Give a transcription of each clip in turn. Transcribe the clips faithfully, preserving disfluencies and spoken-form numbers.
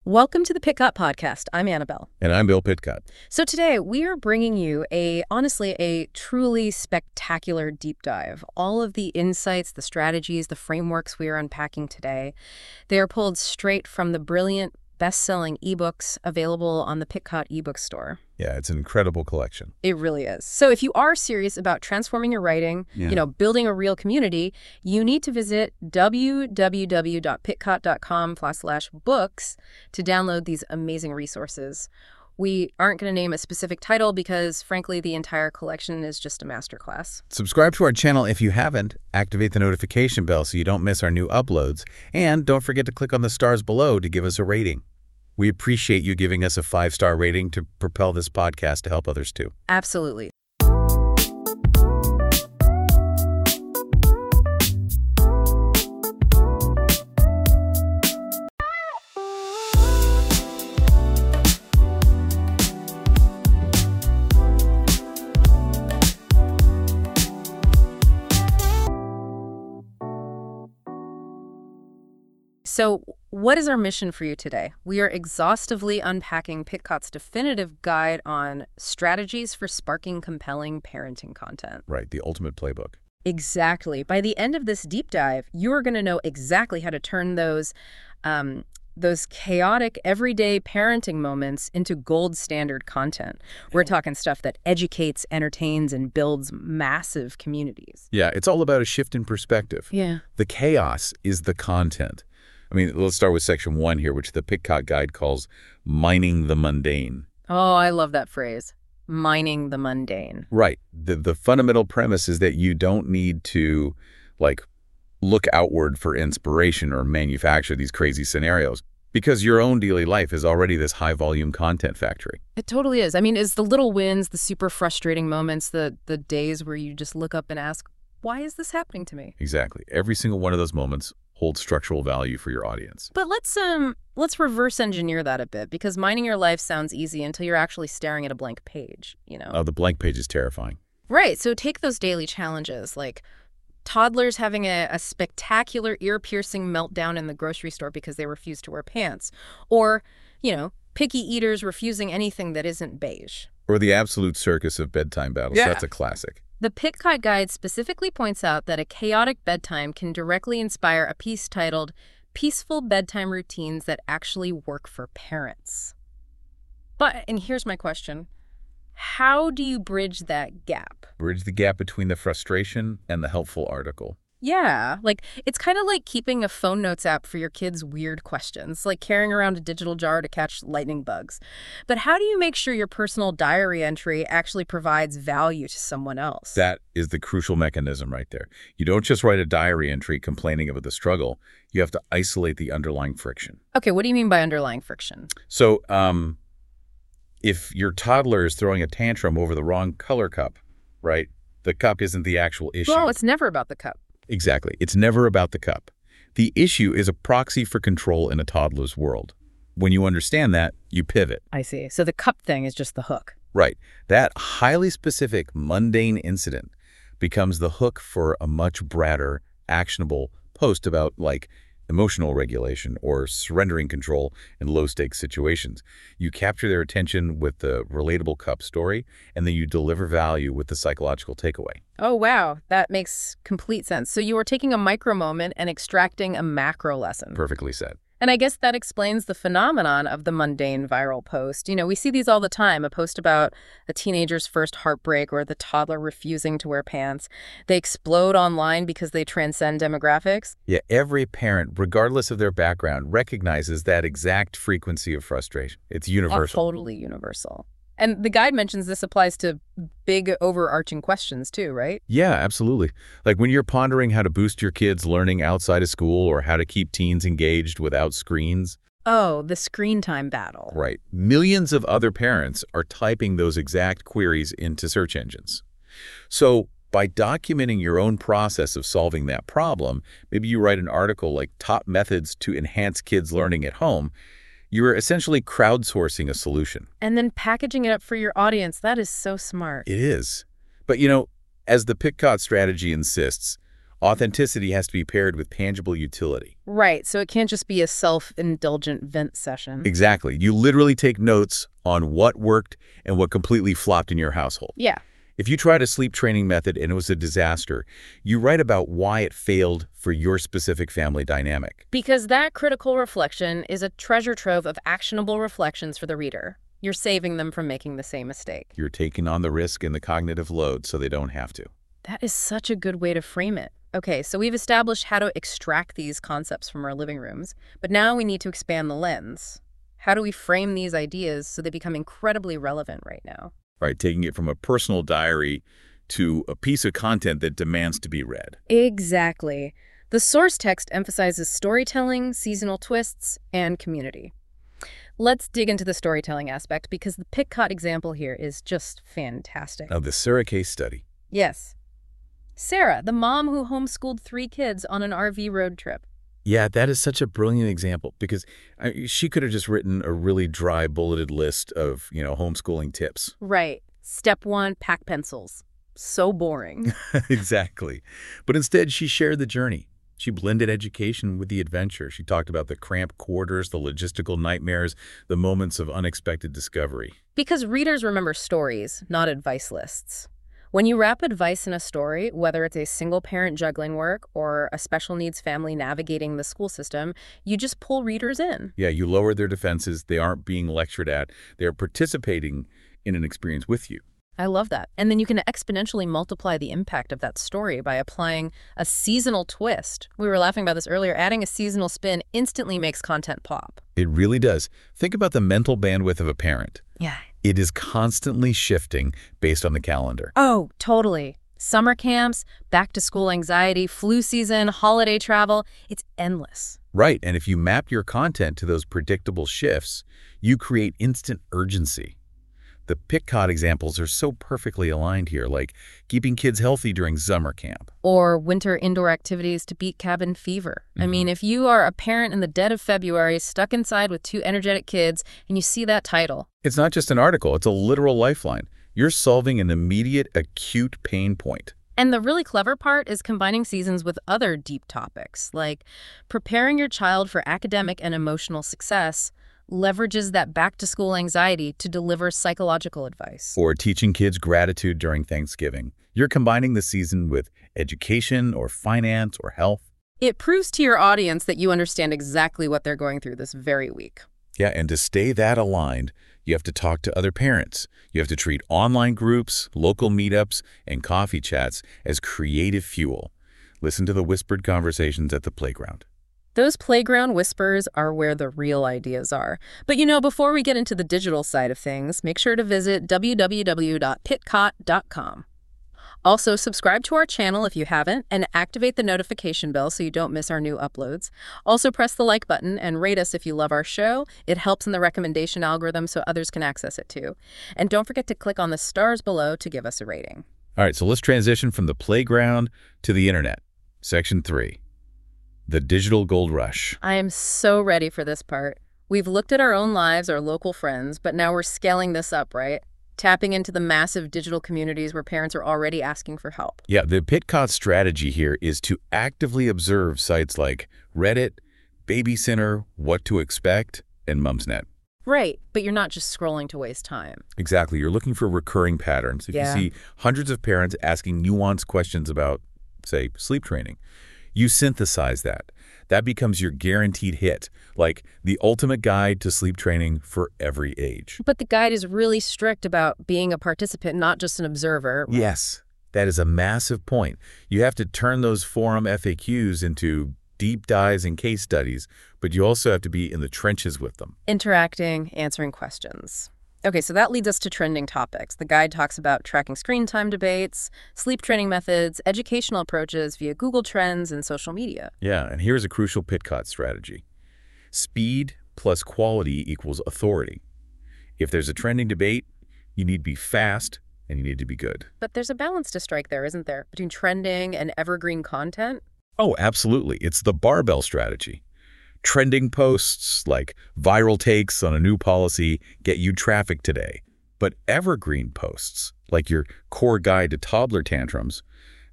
Welcome to the Pitcott Podcast. I'm Annabelle. And I'm Bill Pitcott. So today we are bringing you a, honestly, a truly spectacular deep dive. All of the insights, the strategies, the frameworks we are unpacking today, they are pulled straight from the brilliant, best-selling ebooks available on the Pitcott ebook store. Yeah, it's an incredible collection. It really is. So if you are serious about transforming your writing, Yeah. you know, building a real community, you need to visit w w w dot pitcott dot com slash books to download these amazing resources. We aren't going to name a specific title because, frankly, the entire collection is just a masterclass. Subscribe to our channel if you haven't. Activate the notification bell so you don't miss our new uploads. And don't forget to click on the stars below to give us a rating. We appreciate you giving us a five-star rating to propel this podcast to help others too. Absolutely. So what is our mission for you today? We are exhaustively unpacking Pitcott's definitive guide on strategies for sparking compelling parenting content. Right, the ultimate playbook. Exactly. By the end of this deep dive, you are going to know exactly how to turn those, um, those chaotic, everyday parenting moments into gold standard content. We're talking stuff that educates, entertains, and builds massive communities. Yeah, it's all about a shift in perspective. Yeah. The chaos is the content. I mean, let's start with section one here, which the Pitcott Guide calls mining the mundane. Oh, I love that phrase. Mining the mundane. Right. The, the fundamental premise is that you don't need to, like, look outward for inspiration or manufacture these crazy scenarios because your own daily life is already this high-volume content factory. It totally is. I mean, it's the little wins, the super frustrating moments, the, the days where you just look up and ask, why is this happening to me? Exactly. Every single one of those moments hold structural value for your audience. But let's um let's reverse engineer that a bit, because mining your life sounds easy until you're actually staring at a blank page, you know? Oh, the blank page is terrifying. Right. So take those daily challenges, like toddlers having a, a spectacular ear-piercing meltdown in the grocery store because they refuse to wear pants, or, you know, picky eaters refusing anything that isn't beige. Or the absolute circus of bedtime battles. Yeah. That's a classic. The Pitcott Guide specifically points out that a chaotic bedtime can directly inspire a piece titled Peaceful Bedtime Routines That Actually Work for Parents. But, and here's my question, how do you bridge that gap? Bridge the gap between the frustration and the helpful article. Yeah, like it's kind of like keeping a phone notes app for your kids' weird questions, like carrying around a digital jar to catch lightning bugs. But how do you make sure your personal diary entry actually provides value to someone else? That is the crucial mechanism right there. You don't just write a diary entry complaining about the struggle. You have to isolate the underlying friction. Okay, what do you mean by underlying friction? So um, if your toddler is throwing a tantrum over the wrong color cup, right, the cup isn't the actual issue. Well, it's never about the cup. Exactly. It's never about the cup. The issue is a proxy for control in a toddler's world. When you understand that, you pivot. I see. So the cup thing is just the hook. Right. That highly specific, mundane incident becomes the hook for a much broader, actionable post about, like, emotional regulation or surrendering control in low-stakes situations. You capture their attention with the relatable cup story, and then you deliver value with the psychological takeaway. Oh, wow. That makes complete sense. So you are taking a micro moment and extracting a macro lesson. Perfectly said. And I guess that explains the phenomenon of the mundane viral post. You know, we see these all the time, a post about a teenager's first heartbreak or the toddler refusing to wear pants. They explode online because they transcend demographics. Yeah, every parent, regardless of their background, recognizes that exact frequency of frustration. It's universal. Oh, totally universal. And the guide mentions this applies to big overarching questions too, right? Yeah, absolutely. Like when you're pondering how to boost your kids' learning outside of school or how to keep teens engaged without screens. Oh, the screen time battle. Right. Millions of other parents are typing those exact queries into search engines. So by documenting your own process of solving that problem, maybe you write an article like Top Methods to Enhance Kids' Learning at Home, you're essentially crowdsourcing a solution. And then packaging it up for your audience. That is so smart. It is. But, you know, as the Pitcott strategy insists, Authenticity has to be paired with tangible utility. Right, so it can't just be a self-indulgent vent session. Exactly. You literally take notes on what worked and what completely flopped in your household. Yeah. If you tried a sleep training method and it was a disaster, you write about why it failed for your specific family dynamic. Because that critical reflection is a treasure trove of actionable reflections for the reader. You're saving them from making the same mistake. You're taking on the risk and the cognitive load so they don't have to. That is such a good way to frame it. Okay, so we've established how to extract these concepts from our living rooms, but now we need to expand the lens. How do we frame these ideas so they become incredibly relevant right now? Right, taking it from a personal diary to a piece of content that demands to be read. Exactly. The source text emphasizes storytelling, seasonal twists, and community. Let's dig into the storytelling aspect because the Pitcott example here is just fantastic. Now, the Sarah case study. Yes. Sarah, the mom who homeschooled three kids on an R V road trip. Yeah, that is such a brilliant example because I, she could have just written a really dry bulleted list of, you know, homeschooling tips. Right. Step one, pack pencils. So boring. Exactly. But instead, she shared the journey. She blended education with the adventure. She talked about the cramped quarters, the logistical nightmares, the moments of unexpected discovery. Because readers remember stories, not advice lists. When you wrap advice in a story, whether it's a single parent juggling work or a special needs family navigating the school system, you just pull readers in. Yeah, you lower their defenses. They aren't being lectured at. They're participating in an experience with you. I love that. And then you can exponentially multiply the impact of that story by applying a seasonal twist. We were laughing about this earlier. Adding a seasonal spin instantly makes content pop. It really does. Think about the mental bandwidth of a parent. Yeah. It is constantly shifting based on the calendar. Oh, totally. Summer camps, back-to-school anxiety, flu season, holiday travel. It's endless. Right, and if you map your content to those predictable shifts, you create instant urgency. The Pitcott examples are so perfectly aligned here, like keeping kids healthy during summer camp. Or winter indoor activities to beat cabin fever. Mm-hmm. I mean, if you are a parent in the dead of February, stuck inside with two energetic kids, and you see that title. It's not just an article, it's a literal lifeline. You're solving an immediate, acute pain point. And the really clever part is combining seasons with other deep topics, like preparing your child for academic and emotional success leverages that back-to-school anxiety to deliver psychological advice. Or teaching kids gratitude during Thanksgiving. You're combining the season with education or finance or health. It proves to your audience that you understand exactly what they're going through this very week. Yeah, and to stay that aligned, you have to talk to other parents. You have to treat online groups, local meetups, and coffee chats as creative fuel. Listen to the whispered conversations at the playground. Those playground whispers are where the real ideas are. But you know, before we get into the digital side of things, make sure to visit w w w dot pitcott dot com. Also, subscribe to our channel if you haven't, and activate the notification bell so you don't miss our new uploads. Also, press the like button and rate us if you love our show. It helps in the recommendation algorithm so others can access it too. And don't forget to click on the stars below to give us a rating. All right, so let's transition from the playground to the internet. Section three. The digital gold rush. I am so ready for this part. We've looked at our own lives, our local friends, but now we're scaling this up, right? Tapping into the massive digital communities where parents are already asking for help. Yeah, the Pitcott strategy here is to actively observe sites like Reddit, BabyCenter, What to Expect, and Mumsnet. Right, but you're not just scrolling to waste time. Exactly. You're looking for recurring patterns. If Yeah. you see hundreds of parents asking nuanced questions about, say, sleep training, you synthesize that. That becomes your guaranteed hit, like the ultimate guide to sleep training for every age. But the guide is really strict about being a participant, not just an observer. Yes, that is a massive point. You have to turn those forum F A Qs into deep dives and case studies, but you also have to be in the trenches with them. Interacting, answering questions. Okay, so that leads us to trending topics. The guide talks about tracking screen time debates, sleep training methods, educational approaches via Google Trends and social media. Yeah, and here's a crucial Pitcott strategy. Speed plus quality equals authority. If there's a trending debate, you need to be fast and you need to be good. But there's a balance to strike there, isn't there, between trending and evergreen content? Oh, absolutely. It's the barbell strategy. Trending posts like viral takes on a new policy get you traffic today. But evergreen posts, like your core guide to toddler tantrums,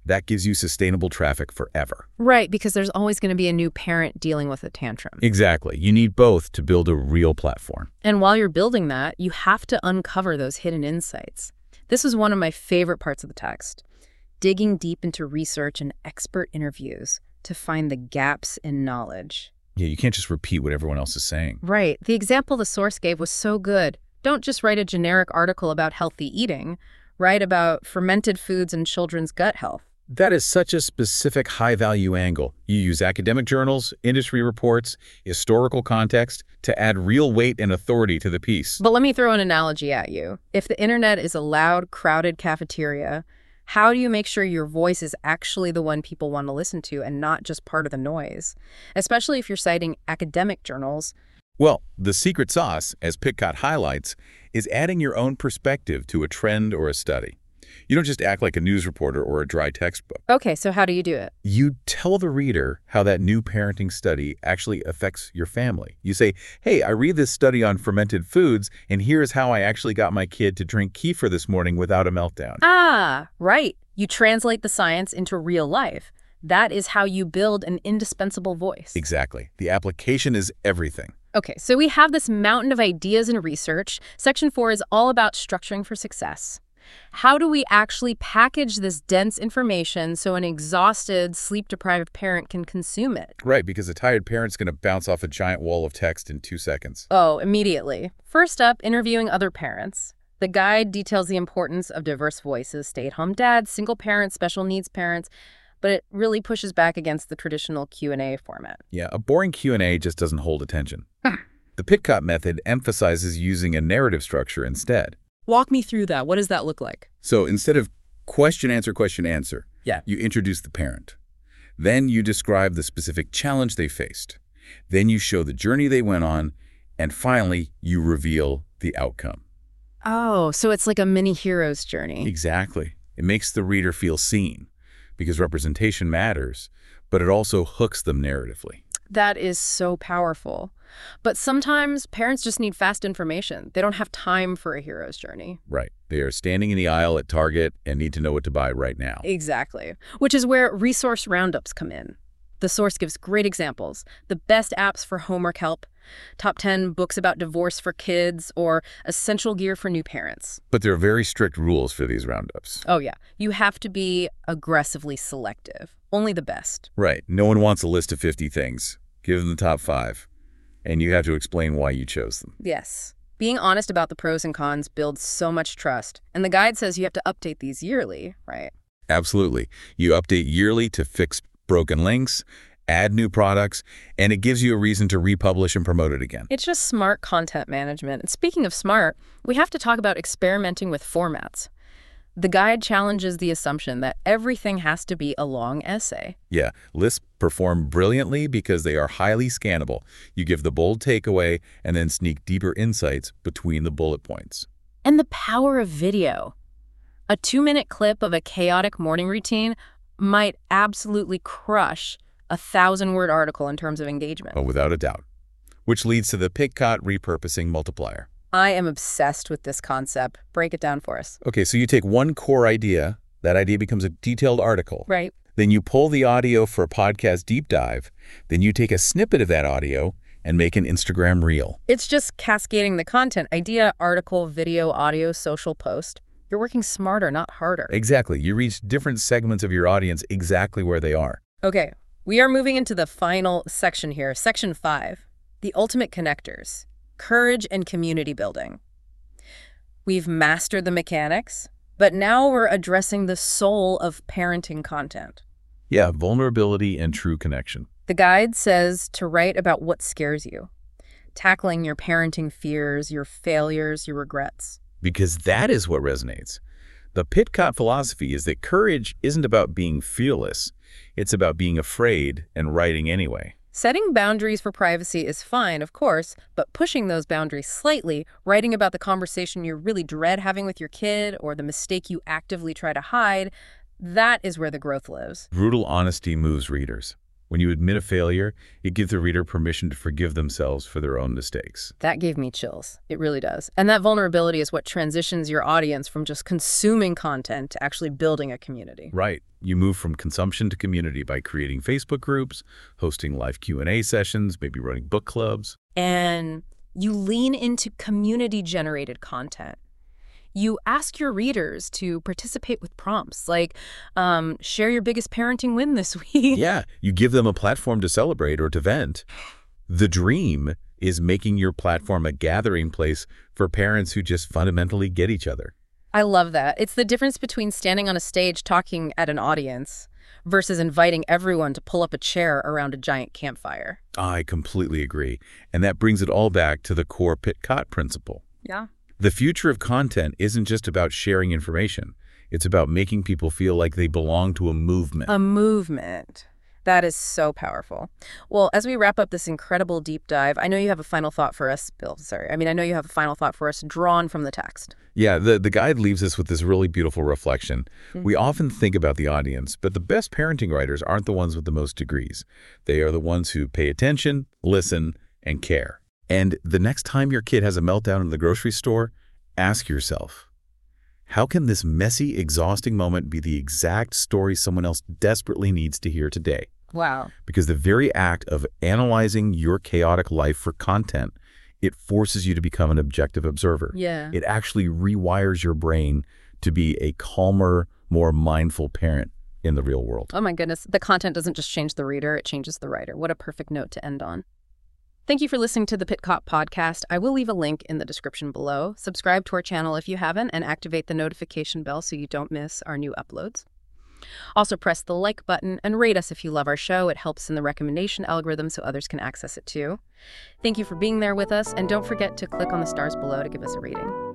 That gives you sustainable traffic forever. Right, because there's always going to be a new parent dealing with a tantrum. Exactly. You need both to build a real platform. And while you're building that, you have to uncover those hidden insights. This is one of my favorite parts of the text, digging deep into research and expert interviews to find the gaps in knowledge. Yeah, you can't just repeat what everyone else is saying. Right. The example the source gave was so good. Don't just write a generic article about healthy eating. Write about fermented foods and children's gut health. That is such a specific high-value angle. You use academic journals, industry reports, historical context to add real weight and authority to the piece. But let me throw an analogy at you. If the internet is a loud, crowded cafeteria, how do you make sure your voice is actually the one people want to listen to and not just part of the noise? Especially if you're citing academic journals. Well, the secret sauce, as Pitcott highlights, is adding your own perspective to a trend or a study. You don't just act like a news reporter or a dry textbook. Okay, so how do you do it? You tell the reader how that new parenting study actually affects your family. You say, hey, I read this study on fermented foods, and here's how I actually got my kid to drink kefir this morning without a meltdown. Ah, right. You translate the science into real life. That is how you build an indispensable voice. Exactly. The application is everything. Okay, so we have this mountain of ideas and research. Section four is all about structuring for success. How do we actually package this dense information so an exhausted, sleep-deprived parent can consume it? Right, because a tired parent's going to bounce off a giant wall of text in two seconds. Oh, immediately. First up, interviewing other parents. The guide details the importance of diverse voices, stay-at-home dads, single parents, special needs parents, but it really pushes back against the traditional Q and A format. Yeah, a boring Q and A just doesn't hold attention. Hmm. The Pitcott method emphasizes using a narrative structure instead. Walk me through that. What does that look like? So instead of question, answer, question, answer, Yeah. you introduce the parent. Then you describe the specific challenge they faced. Then you show the journey they went on. And finally, you reveal the outcome. Oh, so it's like a mini hero's journey. Exactly. It makes the reader feel seen because representation matters, but it also hooks them narratively. That is so powerful. But sometimes parents just need fast information. They don't have time for a hero's journey. Right. They are standing in the aisle at Target and need to know what to buy right now. Exactly. Which is where resource roundups come in. The source gives great examples. The best apps for homework help, top ten books about divorce for kids, or essential gear for new parents. But there are very strict rules for these roundups. Oh, yeah. You have to be aggressively selective. Only the best. Right. No one wants a list of fifty things. Give them the top five. And you have to explain why you chose them. Yes. Being honest about the pros and cons builds so much trust. And the guide says you have to update these yearly, right? Absolutely. You update yearly to fix broken links, add new products, and it gives you a reason to republish and promote it again. It's just smart content management. And speaking of smart, we have to talk about experimenting with formats. The guide challenges the assumption that everything has to be a long essay. Yeah, lists perform brilliantly because they are highly scannable. You give the bold takeaway and then sneak deeper insights between the bullet points. And the power of video. A two-minute clip of a chaotic morning routine might absolutely crush a thousand-word article in terms of engagement. Oh, without a doubt. Which leads to the Pitcott repurposing multiplier. I am obsessed with this concept. Break it down for us. Okay, so you take one core idea, that idea becomes a detailed article. Right. Then you pull the audio for a podcast deep dive. Then you take a snippet of that audio and make an Instagram reel. It's just cascading the content. Idea, article, video, audio, social post. You're working smarter, not harder. Exactly. You reach different segments of your audience exactly where they are. Okay, we are moving into the final section here. Section five, the ultimate connectors. Courage and community building. We've mastered the mechanics, but now we're addressing the soul of parenting content. Yeah, vulnerability and true connection. The guide says to write about what scares you, tackling your parenting fears, your failures, your regrets. Because that is what resonates. The Pitcott philosophy is that courage isn't about being fearless. It's about being afraid and writing anyway. Setting boundaries for privacy is fine, of course, but pushing those boundaries slightly, writing about the conversation you really dread having with your kid or the mistake you actively try to hide, that is where the growth lives. Brutal honesty moves readers. When you admit a failure, it gives the reader permission to forgive themselves for their own mistakes. That gave me chills. It really does. And that vulnerability is what transitions your audience from just consuming content to actually building a community. Right. You move from consumption to community by creating Facebook groups, hosting live Q and A sessions, maybe running book clubs. And you lean into community-generated content. You ask your readers to participate with prompts, like um, share your biggest parenting win this week. Yeah, you give them a platform to celebrate or to vent. The dream is making your platform a gathering place for parents who just fundamentally get each other. I love that. It's the difference between standing on a stage talking at an audience versus inviting everyone to pull up a chair around a giant campfire. I completely agree. And that brings it all back to the core Pitt-Cott principle. Yeah. The future of content isn't just about sharing information. It's about making people feel like they belong to a movement. A movement. That is so powerful. Well, as we wrap up this incredible deep dive, I know you have a final thought for us, Bill. Sorry. I mean, I know you have a final thought for us drawn from the text. Yeah, the, the guide leaves us with this really beautiful reflection. Mm-hmm. We often think about the audience, but the best parenting writers aren't the ones with the most degrees. They are the ones who pay attention, listen, and care. And the next time your kid has a meltdown in the grocery store, ask yourself, how can this messy, exhausting moment be the exact story someone else desperately needs to hear today? Wow. Because the very act of analyzing your chaotic life for content, it forces you to become an objective observer. Yeah. It actually rewires your brain to be a calmer, more mindful parent in the real world. Oh my goodness. The content doesn't just change the reader, it changes the writer. What a perfect note to end on. Thank you for listening to the Pitt-Cott podcast. I will leave a link in the description below. Subscribe to our channel if you haven't and activate the notification bell so you don't miss our new uploads. Also, press the like button and rate us if you love our show. It helps in the recommendation algorithm so others can access it too. Thank you for being there with us, and don't forget to click on the stars below to give us a rating.